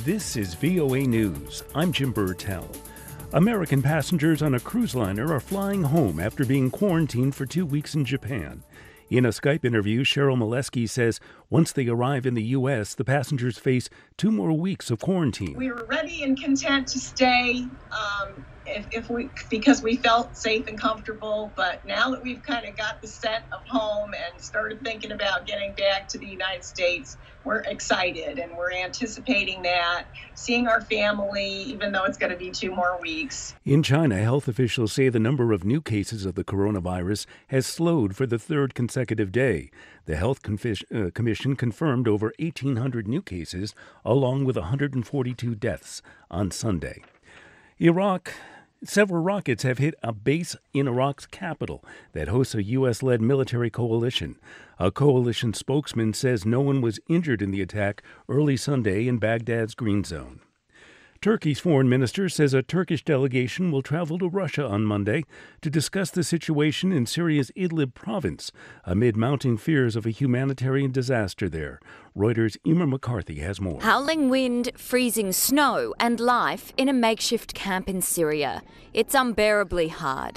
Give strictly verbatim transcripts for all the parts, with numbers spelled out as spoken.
This is V O A News. I'm Jim Burtell. American passengers on a cruise liner are flying home after being quarantined for two weeks in Japan. In a Skype interview, Cheryl Molesky says once they arrive in the U S, the passengers face two more weeks of quarantine. We were ready and content to stay um, if, if we because we felt safe and comfortable. But now that we've kind of got the set of home and started thinking about getting back to the United States, we're excited and we're anticipating that, seeing our family, even though it's going to be two more weeks. In China, health officials say the number of new cases of the coronavirus has slowed for the third consecutive day. The Health Confi- uh, Commission confirmed over eighteen hundred new cases, along with one hundred forty-two deaths on Sunday. Iraq. Several rockets have hit a base in Iraq's capital that hosts a U S-led military coalition. A coalition spokesman says no one was injured in the attack early Sunday in Baghdad's Green Zone. Turkey's foreign minister says a Turkish delegation will travel to Russia on Monday to discuss the situation in Syria's Idlib province amid mounting fears of a humanitarian disaster there. Reuters' Emer McCarthy has more. Howling wind, freezing snow, and life in a makeshift camp in Syria. It's unbearably hard.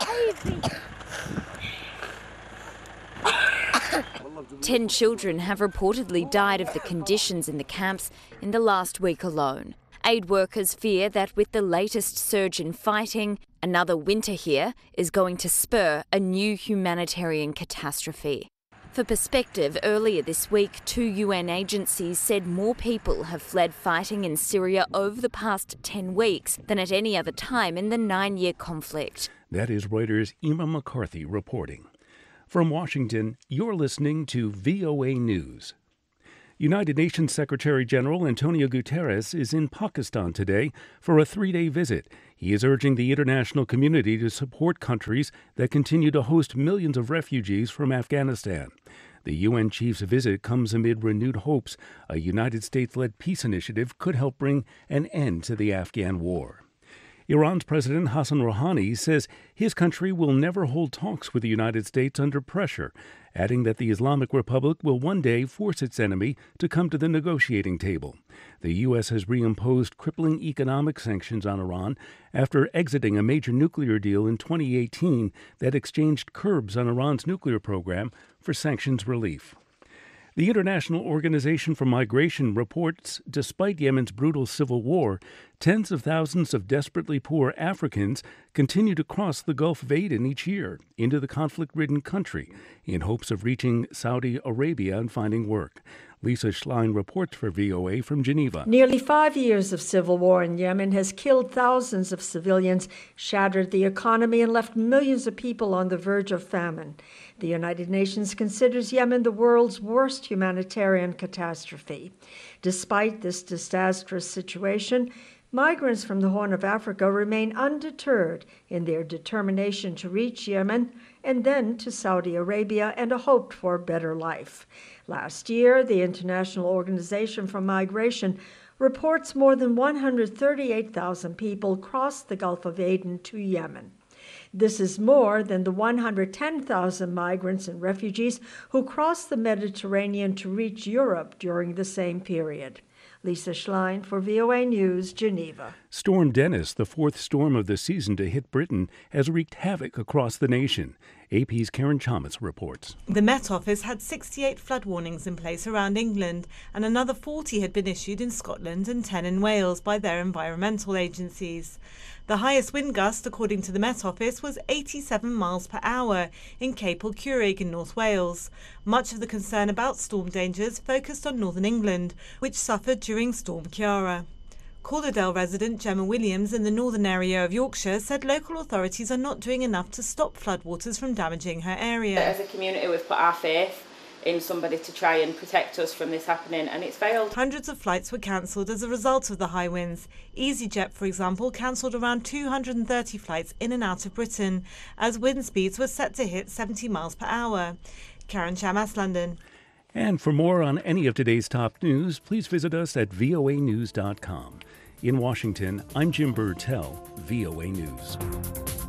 Ten children have reportedly died of the conditions in the camps in the last week alone. Aid workers fear that with the latest surge in fighting, another winter here is going to spur a new humanitarian catastrophe. For perspective, earlier this week, two U N agencies said more people have fled fighting in Syria over the past ten weeks than at any other time in the nine-year conflict. That is Reuters' Emer McCarthy reporting. From Washington, you're listening to V O A News. United Nations Secretary General Antonio Guterres is in Pakistan today for a three-day visit. He is urging the international community to support countries that continue to host millions of refugees from Afghanistan. The U N chief's visit comes amid renewed hopes a United States-led peace initiative could help bring an end to the Afghan war. Iran's President Hassan Rouhani says his country will never hold talks with the United States under pressure, adding that the Islamic Republic will one day force its enemy to come to the negotiating table. The U S has reimposed crippling economic sanctions on Iran after exiting a major nuclear deal in twenty eighteen that exchanged curbs on Iran's nuclear program for sanctions relief. The International Organization for Migration reports despite Yemen's brutal civil war, tens of thousands of desperately poor Africans continue to cross the Gulf of Aden each year into the conflict-ridden country in hopes of reaching Saudi Arabia and finding work. Lisa Schlein reports for V O A from Geneva. Nearly five years of civil war in Yemen has killed thousands of civilians, shattered the economy, and left millions of people on the verge of famine. The United Nations considers Yemen the world's worst humanitarian catastrophe. Despite this disastrous situation, migrants from the Horn of Africa remain undeterred in their determination to reach Yemen and then to Saudi Arabia and a hoped-for better life. Last year, the International Organization for Migration reports more than one hundred thirty-eight thousand people crossed the Gulf of Aden to Yemen. This is more than the one hundred ten thousand migrants and refugees who crossed the Mediterranean to reach Europe during the same period. Lisa Schlein for V O A News, Geneva. Storm Dennis, the fourth storm of the season to hit Britain, has wreaked havoc across the nation. A P's Karen Chalmers reports. The Met Office had sixty-eight flood warnings in place around England, and another forty had been issued in Scotland and ten in Wales by their environmental agencies. The highest wind gust, according to the Met Office, was eighty-seven miles per hour in Capel Curig in North Wales. Much of the concern about storm dangers focused on northern England, which suffered during Storm Ciara. Calderdale resident Gemma Williams in the northern area of Yorkshire said local authorities are not doing enough to stop floodwaters from damaging her area. As a community, we've put our faith in somebody to try and protect us from this happening, and it's failed. Hundreds of flights were cancelled as a result of the high winds. EasyJet, for example, cancelled around two hundred thirty flights in and out of Britain, as wind speeds were set to hit seventy miles per hour. Karen Chamas, London. And for more on any of today's top news, please visit us at V O A news dot com. In Washington, I'm Jim Burtell, V O A News.